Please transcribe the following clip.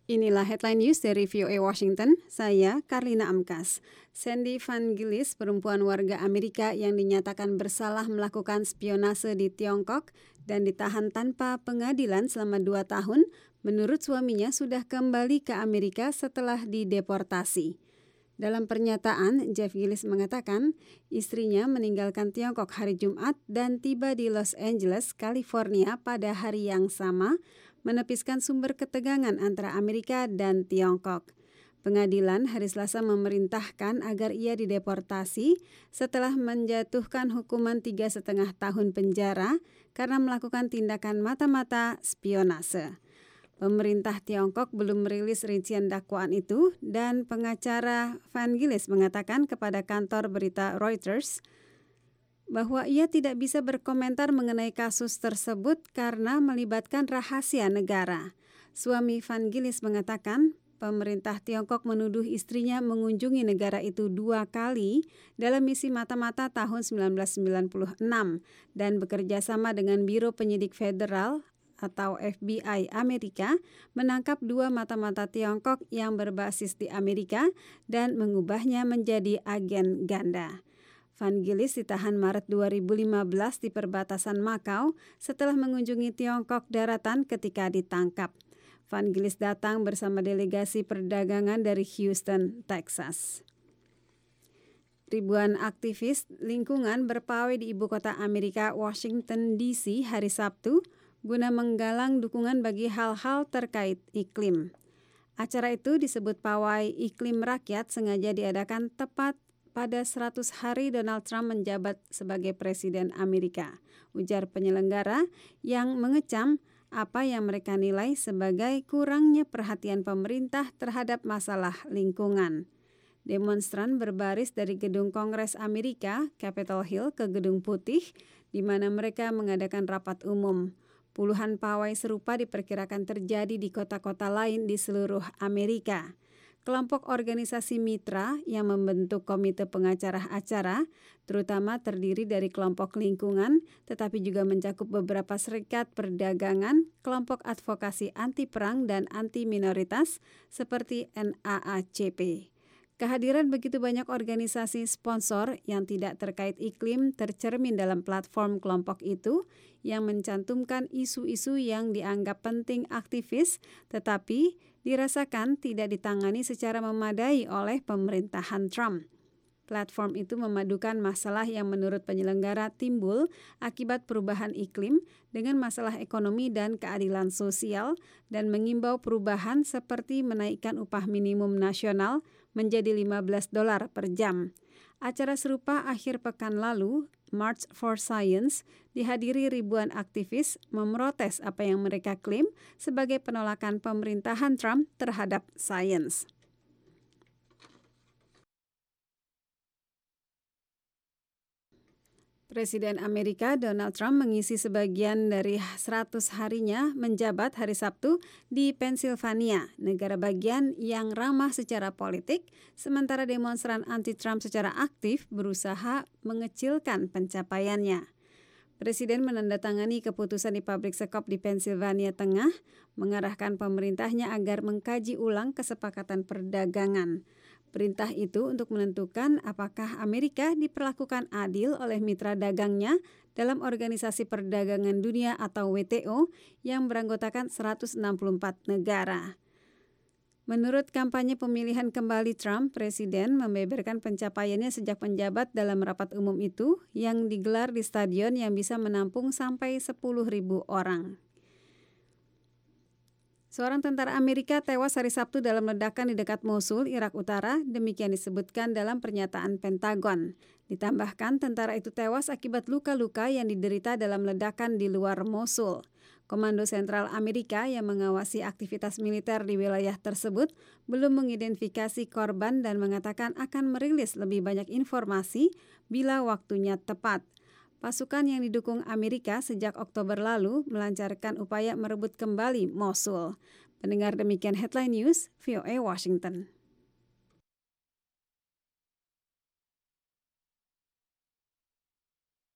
Inilah headline news dari VOA Washington, saya Karlina Amkas. Sandy Van Gillis, perempuan warga Amerika yang dinyatakan bersalah melakukan spionase di Tiongkok dan ditahan tanpa pengadilan selama 2 tahun, menurut suaminya sudah kembali ke Amerika setelah dideportasi. Dalam pernyataan, Jeff Gillis mengatakan istrinya meninggalkan Tiongkok hari Jumat dan tiba di Los Angeles, California pada hari yang sama, menepiskan sumber ketegangan antara Amerika dan Tiongkok. Pengadilan hari Selasa memerintahkan agar ia dideportasi setelah menjatuhkan hukuman 3,5 tahun penjara karena melakukan tindakan mata-mata spionase. Pemerintah Tiongkok belum merilis rincian dakwaan itu dan pengacara Van Gillis mengatakan kepada kantor berita Reuters bahwa ia tidak bisa berkomentar mengenai kasus tersebut karena melibatkan rahasia negara. Suami Van Gillis mengatakan pemerintah Tiongkok menuduh istrinya mengunjungi negara itu 2 kali dalam misi mata-mata tahun 1996 dan bekerja sama dengan Biro Penyidik Federal atau FBI Amerika menangkap 2 mata-mata Tiongkok yang berbasis di Amerika dan mengubahnya menjadi agen ganda. Van Gillis ditahan Maret 2015 di perbatasan Macau setelah mengunjungi Tiongkok daratan ketika ditangkap. Van Gillis datang bersama delegasi perdagangan dari Houston, Texas. Ribuan aktivis lingkungan berpawai di ibu kota Amerika, Washington DC, hari Sabtu guna menggalang dukungan bagi hal-hal terkait iklim. Acara itu disebut Pawai Iklim Rakyat sengaja diadakan tepat pada 100 hari Donald Trump menjabat sebagai Presiden Amerika, ujar penyelenggara yang mengecam apa yang mereka nilai sebagai kurangnya perhatian pemerintah terhadap masalah lingkungan. Demonstran berbaris dari gedung Kongres Amerika, Capitol Hill, ke Gedung Putih, di mana mereka mengadakan rapat umum. Puluhan pawai serupa diperkirakan terjadi di kota-kota lain di seluruh Amerika. Kelompok organisasi mitra yang membentuk komite pengacara acara, terutama terdiri dari kelompok lingkungan, tetapi juga mencakup beberapa serikat perdagangan, kelompok advokasi anti-perang dan anti-minoritas seperti NAACP. Kehadiran begitu banyak organisasi sponsor yang tidak terkait iklim tercermin dalam platform kelompok itu yang mencantumkan isu-isu yang dianggap penting aktivis tetapi dirasakan tidak ditangani secara memadai oleh pemerintahan Trump. Platform itu memadukan masalah yang menurut penyelenggara timbul akibat perubahan iklim dengan masalah ekonomi dan keadilan sosial dan mengimbau perubahan seperti menaikkan upah minimum nasional menjadi $15 per jam. Acara serupa akhir pekan lalu, March for Science, dihadiri ribuan aktivis memprotes apa yang mereka klaim sebagai penolakan pemerintahan Trump terhadap sains. Presiden Amerika Donald Trump mengisi sebagian dari 100 harinya menjabat hari Sabtu di Pennsylvania, negara bagian yang ramah secara politik, sementara demonstran anti-Trump secara aktif berusaha mengecilkan pencapaiannya. Presiden menandatangani keputusan di pabrik sekop di Pennsylvania Tengah, mengarahkan pemerintahnya agar mengkaji ulang kesepakatan perdagangan. Perintah itu untuk menentukan apakah Amerika diperlakukan adil oleh mitra dagangnya dalam Organisasi Perdagangan Dunia atau WTO yang beranggotakan 164 negara. Menurut kampanye pemilihan kembali Trump, Presiden membeberkan pencapaiannya sejak menjabat dalam rapat umum itu yang digelar di stadion yang bisa menampung sampai 10.000 orang. Seorang tentara Amerika tewas hari Sabtu dalam ledakan di dekat Mosul, Irak Utara, demikian disebutkan dalam pernyataan Pentagon. Ditambahkan, tentara itu tewas akibat luka-luka yang diderita dalam ledakan di luar Mosul. Komando Sentral Amerika yang mengawasi aktivitas militer di wilayah tersebut belum mengidentifikasi korban dan mengatakan akan merilis lebih banyak informasi bila waktunya tepat. Pasukan yang didukung Amerika sejak Oktober lalu melancarkan upaya merebut kembali Mosul. Pendengar, demikian headline news VOA Washington.